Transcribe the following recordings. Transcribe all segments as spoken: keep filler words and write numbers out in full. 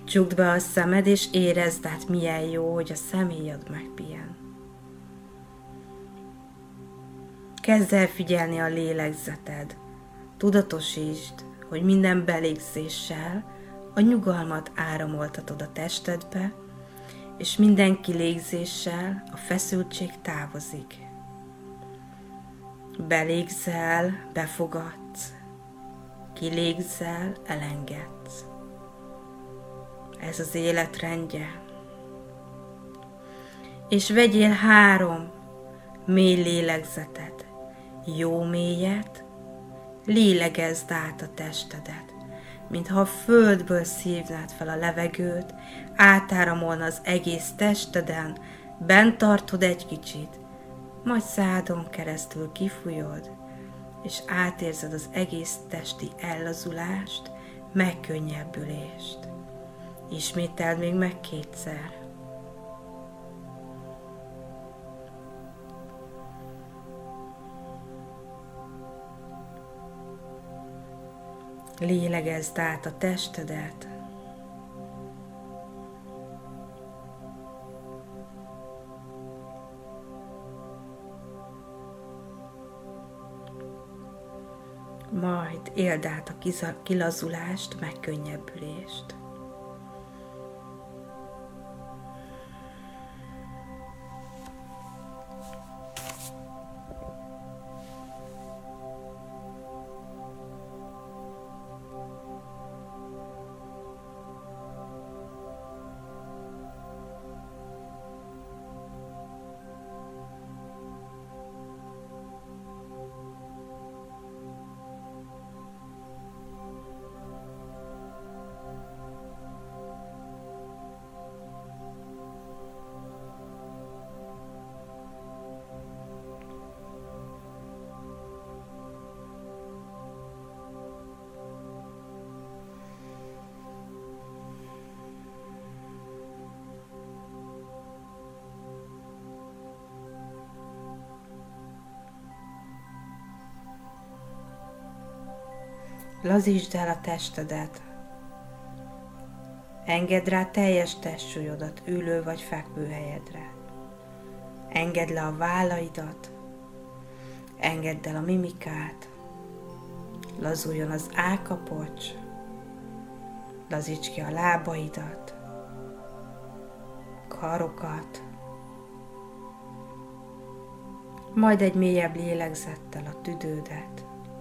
Csukd be a szemed, és érezd át, milyen jó, hogy a szemhéjad megpihen. Kezd el figyelni a lélegzeted. Tudatosítsd, hogy minden belégzéssel a nyugalmat áramoltatod a testedbe, és minden kilégzéssel a feszültség távozik. Belégzel, befogadsz, kilégzel, elengedsz. Ez az életrendje. És vegyél három mély lélegzetet, jó mélyet, lélegezd át a testedet, mintha a földből szívnád fel a levegőt, átáramolna az egész testeden, bent tartod egy kicsit, majd szádon keresztül kifújod, és átérzed az egész testi ellazulást, megkönnyebbülést. Ismételd még meg kétszer. Lélegezd át a testedet. Majd éld át a kilazulást, megkönnyebbülést. Lazítsd el a testedet. Engedd rá teljes testsúlyodat ülő vagy fekvő helyedre. Engedd le a vállaidat. Engedd el a mimikát. Lazuljon az állkapocs. Lazíts ki a lábaidat. Karokat. Majd egy mélyebb lélegzettel a tüdődet.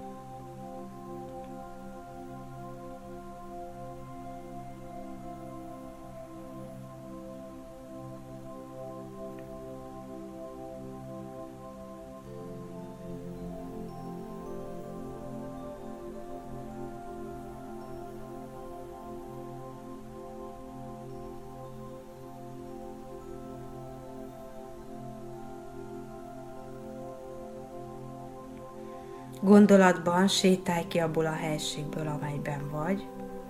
Gondolatban sétálj ki abból a helységből, amelyben vagy,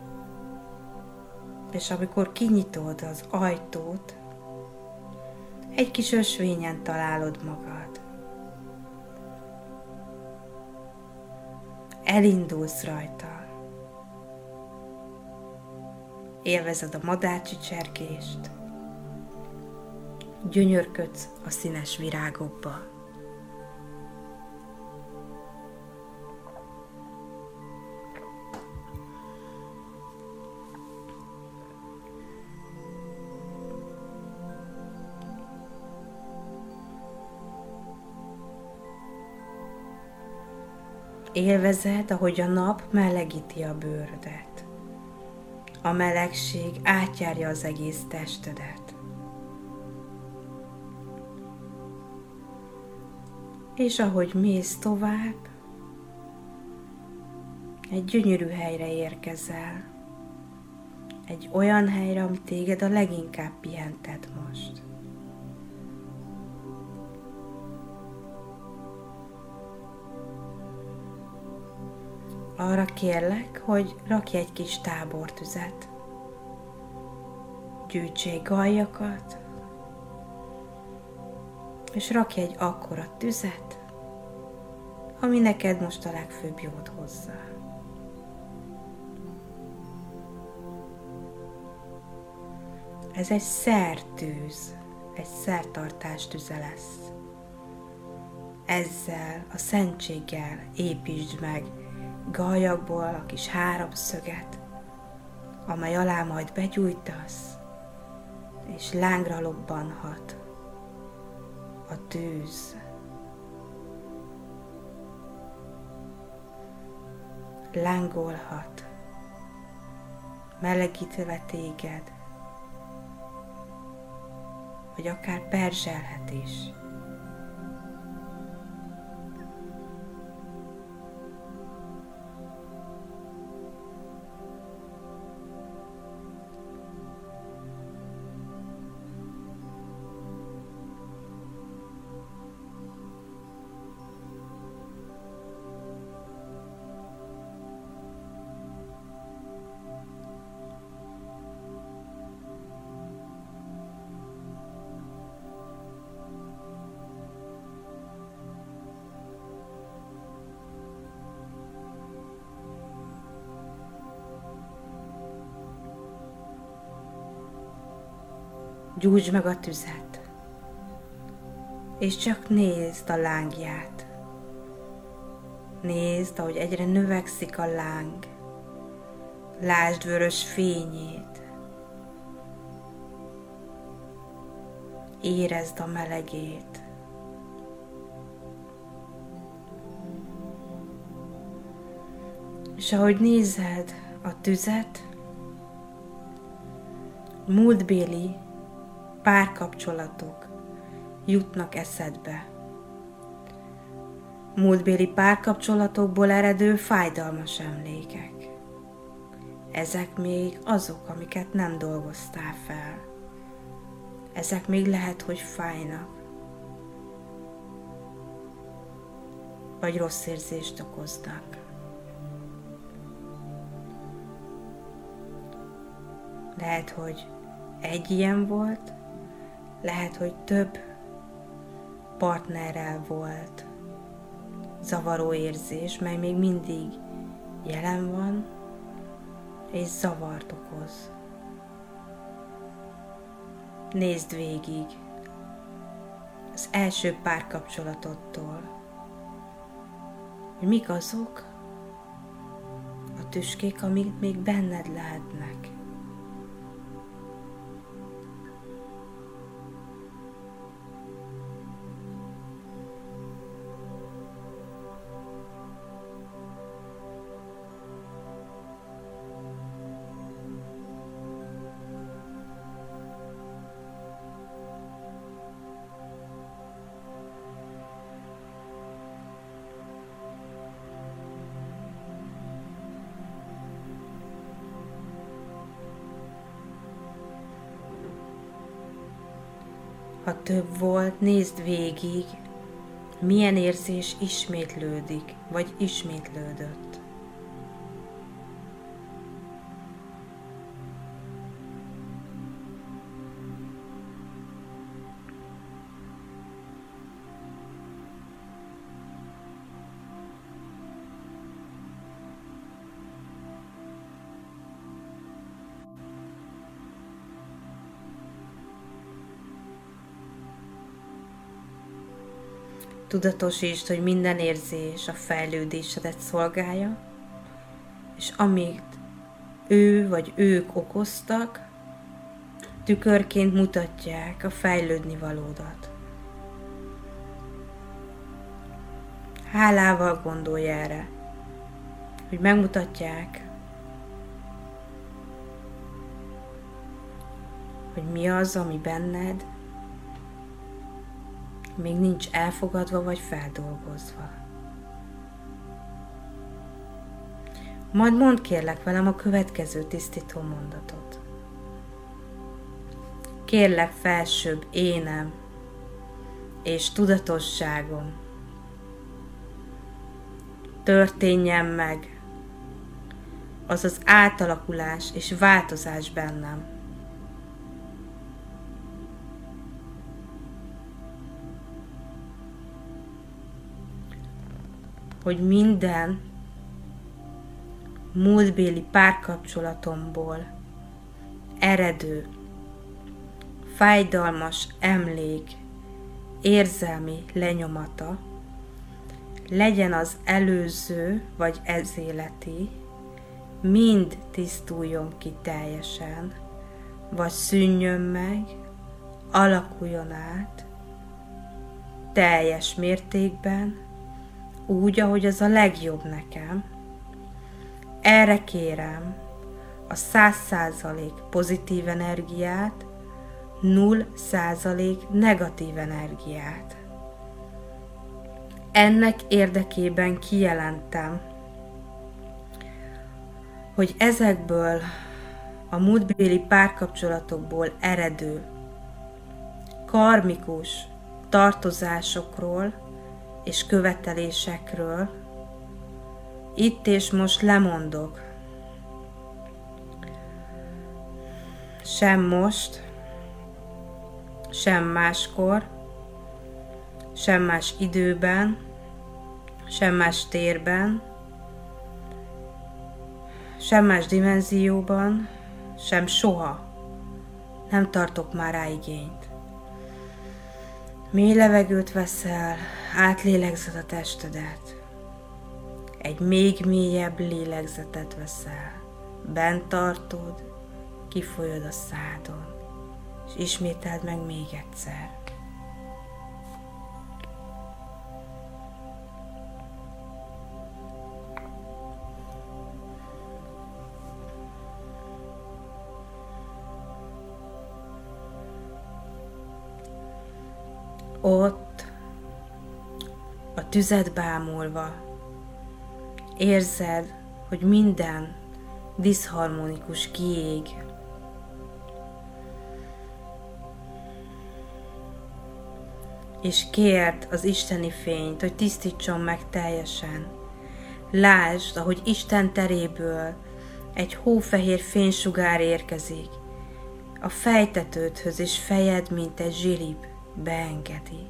és amikor kinyitod az ajtót, egy kis ösvényen találod magad. Elindulsz rajta. Élvezed a madárcsicsergést, gyönyörködsz a színes virágokba. Élvezed, ahogy a nap melegíti a bőrödet. A melegség átjárja az egész testedet. És ahogy mész tovább, egy gyönyörű helyre érkezel. Egy olyan helyre, ami téged a leginkább pihentet most. Arra kérlek, hogy rakj egy kis tábortüzet, gyűjtsél galjakat, és rakj egy akkora tüzet, ami neked most a legfőbb jót hozza. Ez egy szertűz, egy szertartás tüze lesz. Ezzel a szentséggel építsd meg gallyakból a kis háromszöget, amely alá majd begyújtasz, és lángra lobbanhat a tűz. Lángolhat, melegítve téged, vagy akár perzselhet is. Gyújtsd meg a tüzet, és csak nézd a lángját. Nézd, ahogy egyre növekszik a láng. Lásd vörös fényét. Érezd a melegét. És ahogy nézed a tüzet, múltbéli párkapcsolatok jutnak eszedbe. Múltbéli párkapcsolatokból eredő fájdalmas emlékek. Ezek még azok, amiket nem dolgoztál fel. Ezek még lehet, hogy fájnak. Vagy rossz érzést okoznak. Lehet, hogy egy ilyen volt, lehet, hogy több partnerrel volt zavaró érzés, mely még mindig jelen van, és zavart okoz. Nézd végig az első párkapcsolatottól, hogy mik azok a tüskék, amik még benned lehetnek. Ha több volt, nézd végig, milyen érzés ismétlődik, vagy ismétlődött. Tudatosítsd, hogy minden érzés a fejlődésedet szolgálja, és amit ő vagy ők okoztak, tükörként mutatják a fejlődni valódat. Hálával gondolj erre, hogy megmutatják, hogy mi az, ami benned még nincs elfogadva vagy feldolgozva. Majd mondd kérlek velem a következő tisztító mondatot. Kérlek felsőbb énem és tudatosságom, történjen meg az az átalakulás és változás bennem, hogy minden múltbéli párkapcsolatomból eredő fájdalmas emlék érzelmi lenyomata, legyen az előző vagy ez életi, mind tisztuljon ki teljesen, vagy szűnjön meg, alakuljon át teljes mértékben, úgy, ahogy az a legjobb nekem. Erre kérem a száz százalék pozitív energiát, null százalék negatív energiát. Ennek érdekében kijelentem, hogy ezekből a múltbéli párkapcsolatokból eredő karmikus tartozásokról és követelésekről itt és most lemondok. Sem most, sem máskor, sem más időben, sem más térben, sem más dimenzióban, sem soha nem tartok már rá igényt. Mély levegőt veszel, átlélegzed a testedet. Egy még mélyebb lélegzetet veszel. Bent tartod, kifolyod a szádon, és ismételd meg még egyszer. Ott, a tüzet bámulva, érzed, hogy minden diszharmonikus kiég. És kérd az isteni fényt, hogy tisztítson meg teljesen. Lásd, ahogy Isten teréből egy hófehér fénysugár érkezik, a fejtetődhöz és fejed, mint egy zsilip, beengedi.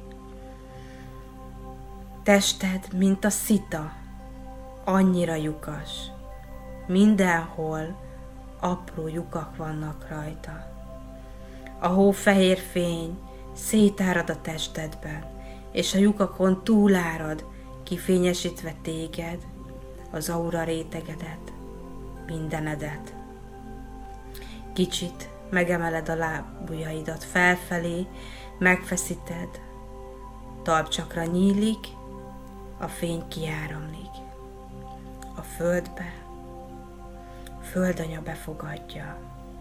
Tested, mint a szita, annyira lyukas. Mindenhol apró lyukak vannak rajta. A hófehér fény szétárad a testedben, és a lyukakon túlárad, kifényesítve téged, az aura rétegedet, mindenedet. Kicsit megemeled a lábujjaidat felfelé, megfeszíted, talpcsakra nyílik, a fény kiáramlik. A földbe, földanya befogadja.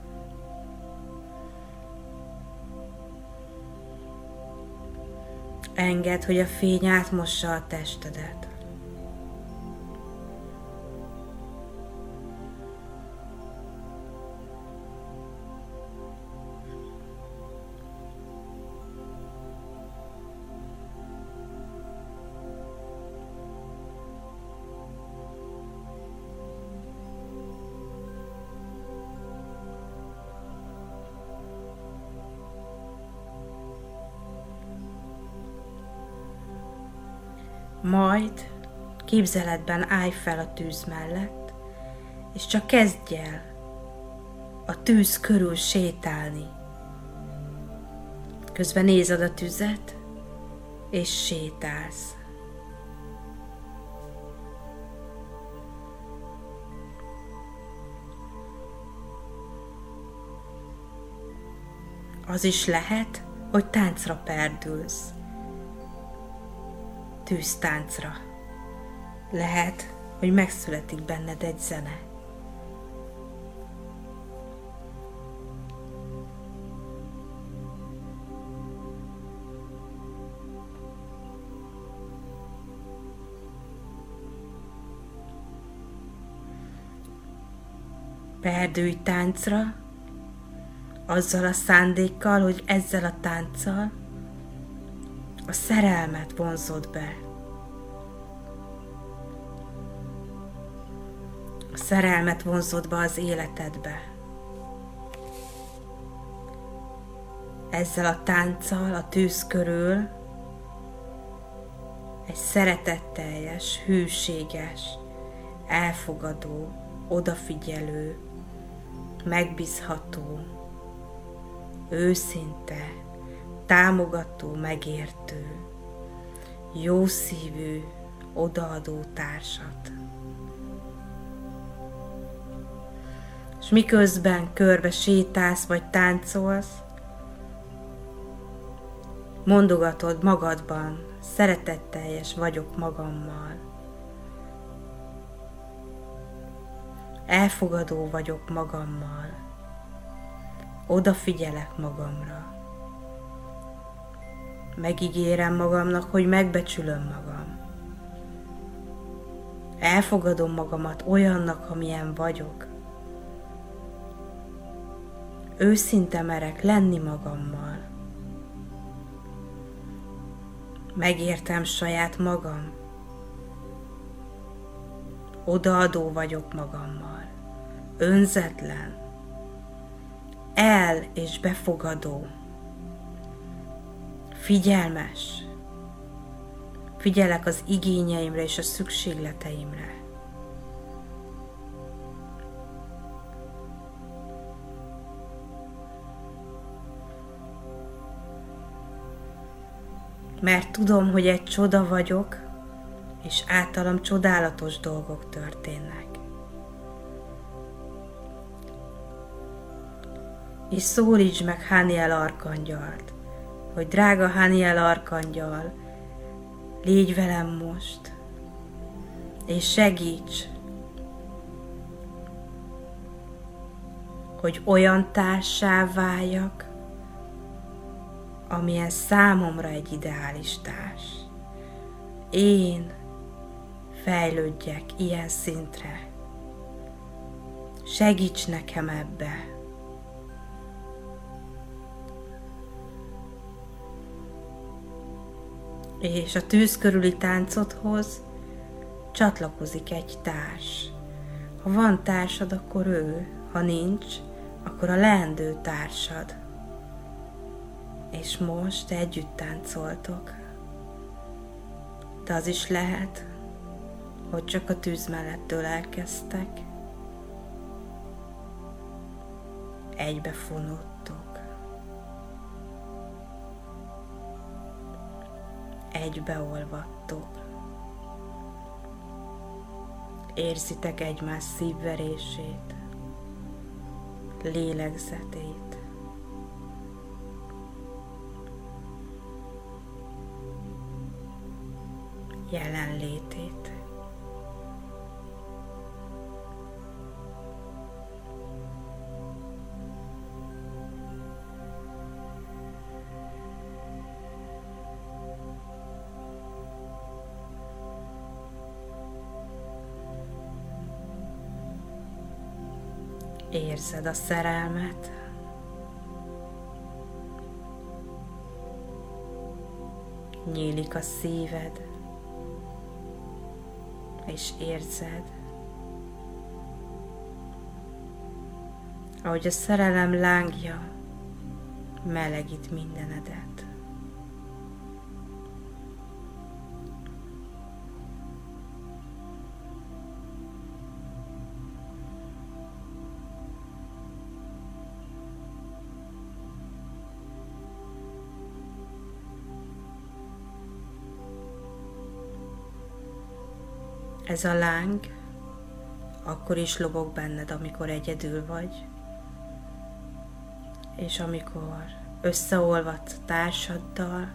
Engedd, hogy a fény átmossa a testedet. Majd képzeletben állj fel a tűz mellett, és csak kezdj el a tűz körül sétálni. Közben nézed a tüzet, és sétálsz. Az is lehet, hogy táncra perdülsz. Tűztáncra. Lehet, hogy megszületik benned egy zene. Perdülj táncra, azzal a szándékkal, hogy ezzel a tánccal a szerelmet vonzod be. A szerelmet vonzod be az életedbe. Ezzel a tánccal a tűz körül egy szeretetteljes, hűséges, elfogadó, odafigyelő, megbízható, őszinte, támogató, megértő, jószívű, odaadó társat. És miközben körbe sétálsz vagy táncolsz, mondogatod magadban, szeretetteljes vagyok magammal. Elfogadó vagyok magammal. Odafigyelek magamra. Megígérem magamnak, hogy megbecsülöm magam. Elfogadom magamat olyannak, amilyen vagyok. Őszinte merek lenni magammal. Megértem saját magam. Odaadó vagyok magammal. Önzetlen. El- és befogadó. Figyelmes. Figyelek az igényeimre és a szükségleteimre. Mert tudom, hogy egy csoda vagyok, és általam csodálatos dolgok történnek. És szólítsd meg Haniel arkangyalt, hogy drága Haniel arkangyal, légy velem most, és segíts, hogy olyan társsá váljak, amilyen számomra egy ideális társ. Én fejlődjek ilyen szintre. Segíts nekem ebbe. És a tűz körüli táncodhoz csatlakozik egy társ. Ha van társad, akkor ő, ha nincs, akkor a leendő társad. És most együtt táncoltok. De az is lehet, hogy csak a tűz mellettől elkezdtek. Egybefonódtok. Egybeolvadtok. Érzitek egymás szívverését, lélegzetét. Jelenlétét. Érzed a szerelmet, nyílik a szíved, és érzed, ahogy a szerelem lángja melegít mindenedet. Ez a láng akkor is lobog benned, amikor egyedül vagy, és amikor összeolvadsz társaddal,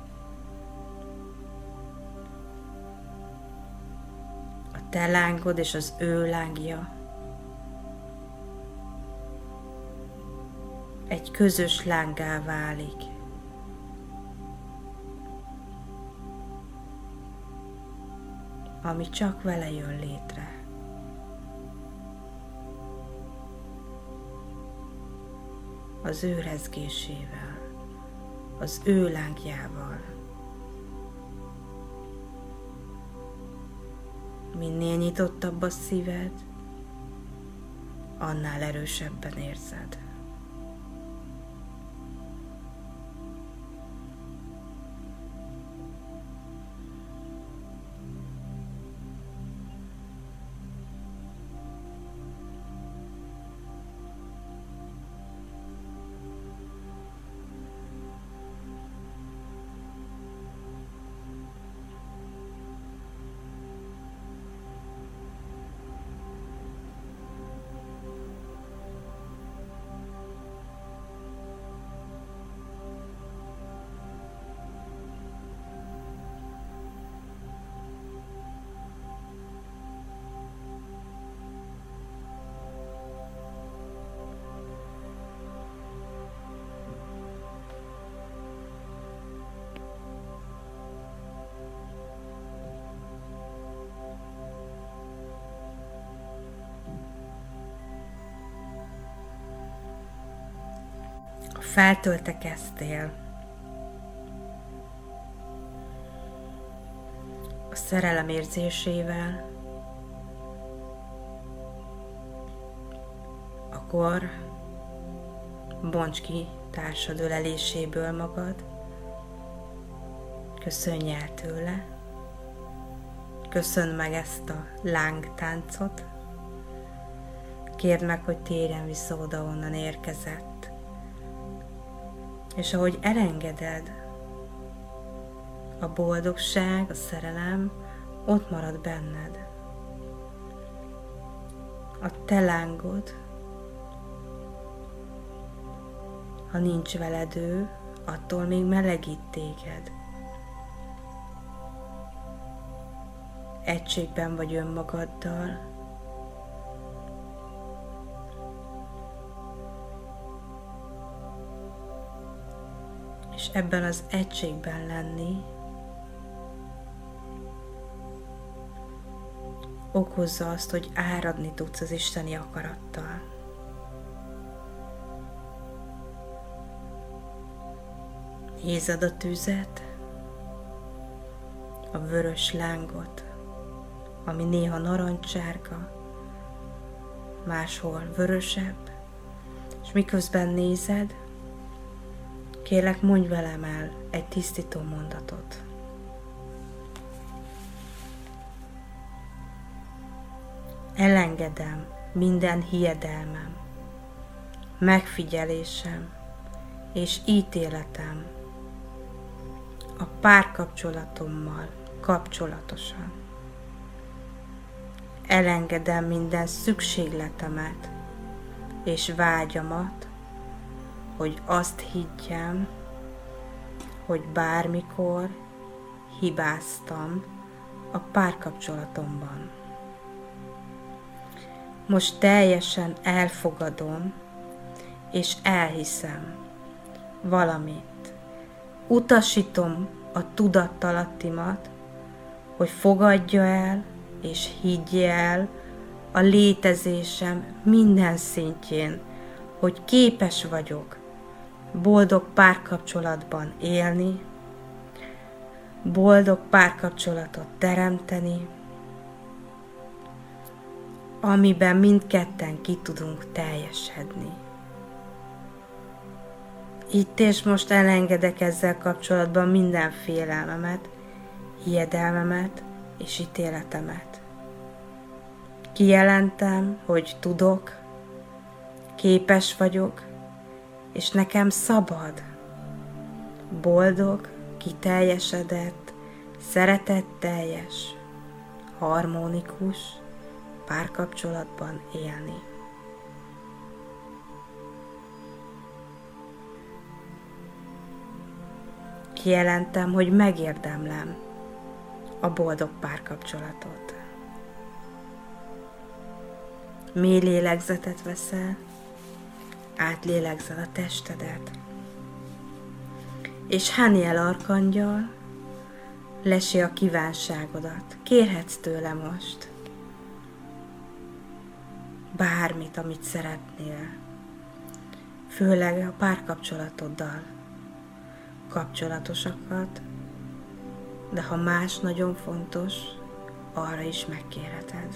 a te lángod és az ő lángja egy közös lángá válik. Ami csak vele jön létre. Az ő rezgésével, az ő lángjával. Minél nyitottabb a szíved, annál erősebben érzed. feltöltekeztél a szerelem érzésével, akkor bonts ki társad öleléséből magad, köszönj el tőle, köszönd meg ezt a lángtáncot, kérd meg, hogy térjen vissza oda, onnan érkezett. És ahogy elengeded, a boldogság, a szerelem ott marad benned. A te lángod, ha nincs veled ő, attól még melegít téged. Egységben vagy önmagaddal, és ebben az egységben lenni okozza azt, hogy áradni tudsz az isteni akarattal. Nézed a tüzet, a vörös lángot, ami néha narancsárga, máshol vörösebb, és miközben nézed, kérlek, mondj velem el egy tisztító mondatot. Elengedem minden hiedelmem, megfigyelésem és ítéletem a párkapcsolatommal kapcsolatosan. Elengedem minden szükségletemet és vágyamat, hogy azt higgyem, hogy bármikor hibáztam a párkapcsolatomban. Most teljesen elfogadom és elhiszem valamit. Utasítom a tudattalattimat, hogy fogadja el és higgye el a létezésem minden szintjén, hogy képes vagyok boldog párkapcsolatban élni, boldog párkapcsolatot teremteni, amiben mindketten ki tudunk teljesedni. Itt és most elengedek ezzel kapcsolatban minden félelmemet, hiedelmemet és ítéletemet. Kijelentem, hogy tudok, képes vagyok, és nekem szabad, boldog, kiteljesedett, szeretetteljes, harmonikus párkapcsolatban élni. Kijelentem, hogy megérdemlem a boldog párkapcsolatot. Mély lélegzetet veszel, átlélegzel a testedet, és Haniel arkangyal lesi a kívánságodat. Kérhetsz tőle most bármit, amit szeretnél, főleg a párkapcsolatoddal kapcsolatosakat, de ha más nagyon fontos, arra is megkérheted.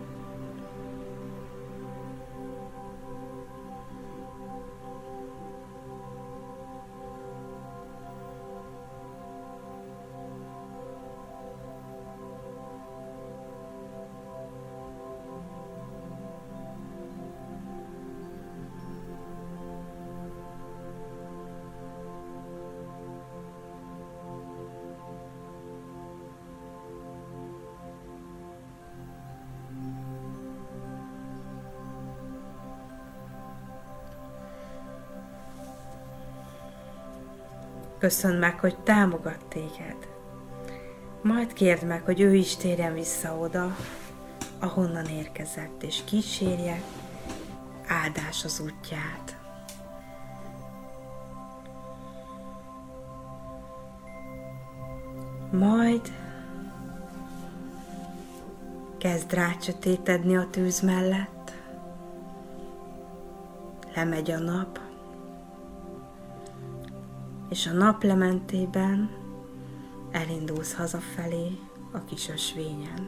Köszönd meg, hogy támogat téged. Majd kérd meg, hogy ő is térjen vissza oda, ahonnan érkezett, és kísérje áldás az útját. Majd kezd rácsötétedni a tűz mellett, lemegy a nap, és a naplementében elindulsz hazafelé a kis ösvényen.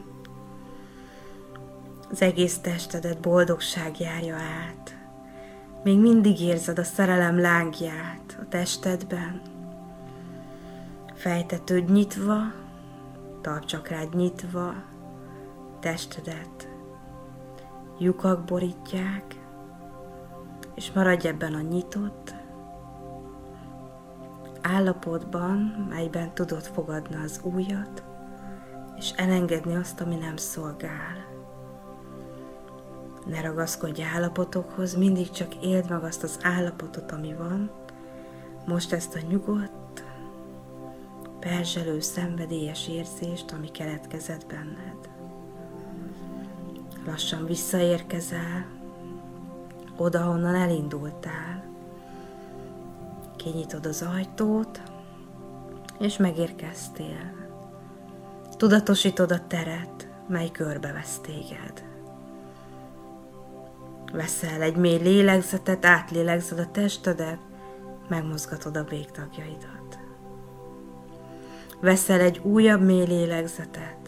Az egész testedet boldogság járja át. Még mindig érzed a szerelem lángját a testedben. Fejtetőd nyitva, talpcsakrád nyitva, testedet lyukak borítják, és maradj ebben a nyitott állapotban, melyben tudod fogadni az újat, és elengedni azt, ami nem szolgál. Ne ragaszkodj állapotokhoz, mindig csak éld meg azt az állapotot, ami van. Most ezt a nyugodt, perzselő, szenvedélyes érzést, ami keletkezett benned. Lassan visszaérkezel oda, honnan elindultál. Kinyitod az ajtót, és megérkeztél. Tudatosítod a teret, mely körbevesz téged. Veszel egy mély lélegzetet, átlélegzed a testedet, megmozgatod a végtagjaidat. Veszel egy újabb mély lélegzetet,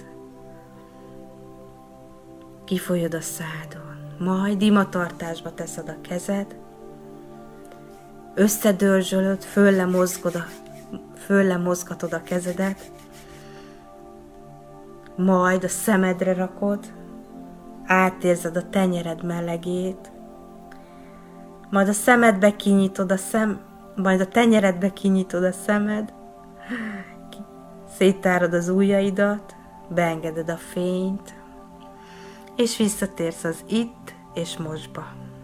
kifolyod a szádon, majd imatartásba teszed a kezed, összedörzsölöd, fölle mozgod a, fölle mozgatod a kezedet, majd a szemedre rakod, átérzed a tenyered melegét, majd a szemedbe kinyitod a szem, majd a tenyeredbe kinyitod a szemed, széttárod az ujjaidat, beengeded a fényt, és visszatérsz az itt és mostba.